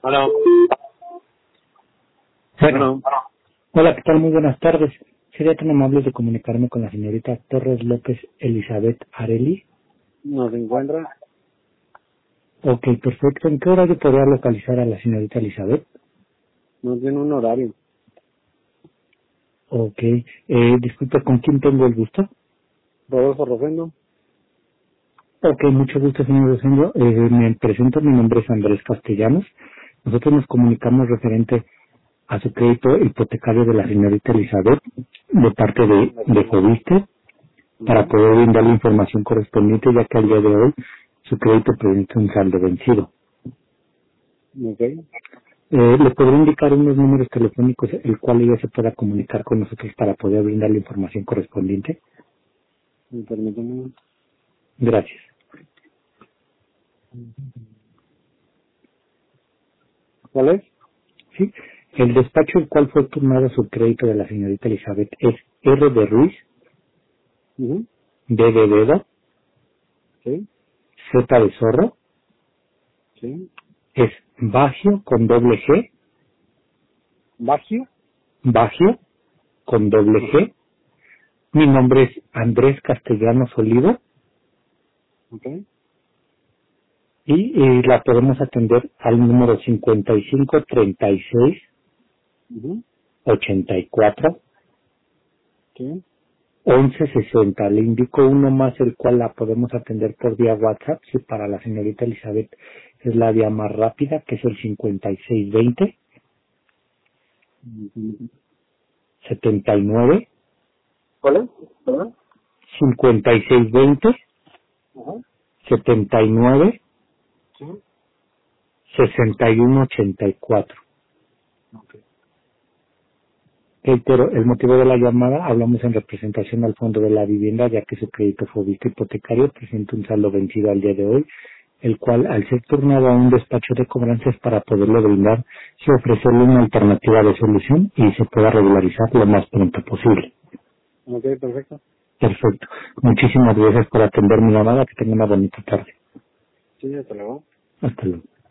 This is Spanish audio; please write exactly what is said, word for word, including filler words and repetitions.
Hola. Bueno, Bueno, hola, ¿qué tal? Muy buenas tardes. Sería tan amable de comunicarme con la señorita Torres López Elizabeth Areli. nos encuentra. Ok, perfecto. ¿En qué horario podría localizar a la señorita Elizabeth? No tiene un horario. Ok, eh, disculpe, ¿con quién tengo el gusto? Rodolfo Rosendo. Ok, mucho gusto, señor Rosendo. Eh, me presento, mi nombre es Andrés Castellanos. Nosotros nos comunicamos referente a su crédito hipotecario de la señorita Elizabeth de parte de, de Fobiste, para Ujú. poder brindar la información correspondiente, ya que al día de hoy su crédito presenta un saldo vencido. Ok. Eh, ¿Le podré indicar unos números telefónicos el cual ella se pueda comunicar con nosotros para poder brindar la información correspondiente? Me permíteme. Gracias. ¿Cuál es? Sí. El despacho el cual fue turnado su crédito de la señorita Elizabeth es R de Ruiz, Ujú. D de Dedo, Sí. Z de Zorro, Sí. es Bagio con doble G, Bagio. Bagio con doble Ajá. G. Mi nombre es Andrés Castellanos Olivo Ok. y, y la podemos atender al número cincuenta y cinco treinta y seis Ujú. ochenta y cuatro Sí. once sesenta. Le indico uno más el cual la podemos atender por vía WhatsApp, si para la señorita Elizabeth es la vía más rápida, que es el cincuenta y seis veinte Ujú. setenta y nueve ¿Cuál es? ¿Perdón? cincuenta y seis veinte Ajá. setenta y nueve Sí. sesenta y uno ochenta y cuatro. Ok. Reitero, el motivo de la llamada, hablamos en representación al fondo de la vivienda, ya que su crédito fobista hipotecario presenta un saldo vencido al día de hoy, el cual, al ser turnado a un despacho de cobranzas para poderle brindar, se ofrecerle una alternativa de solución y se pueda regularizar lo más pronto posible. Ok, perfecto. Perfecto. Muchísimas gracias por atender mi llamada. Que tenga una bonita tarde. Sí, hasta luego. Hasta luego.